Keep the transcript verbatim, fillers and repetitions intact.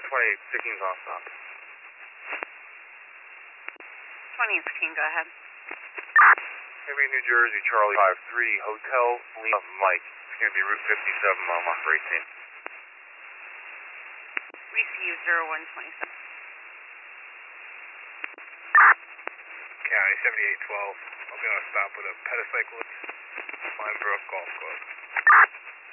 twenty-eight, sixteen's on stop. twenty-eight sixteen, go ahead. Heavy New Jersey, Charlie five three, Hotel Lima Mike. It's going to be Route fifty-seven, mile marker eighteen. Receive zero one twenty-seven. County seventy-eight twelve. I'll be on a stop with a petacyclist. Minebrook Golf Club.